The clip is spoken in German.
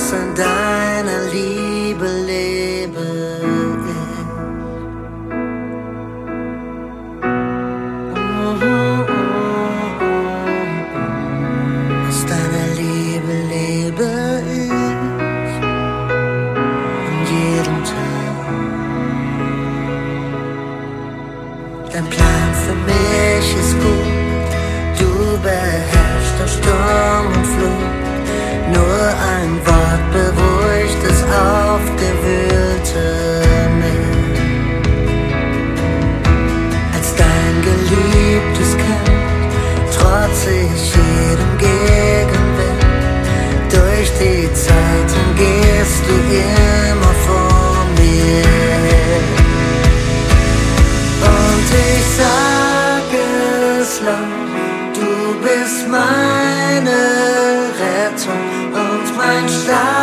was in deiner Liebe lebe ich. Aus deiner Liebe lebe ich an jedem Tag. Dein Plan für mich ist gut, du beherrschst auch Sturm und Flut. Nur ein Wort beruhigt das aufgewühlte Meer. Als dein geliebtes Kind trotze ich jedem Gegenwind. Durch die Zeiten gehst du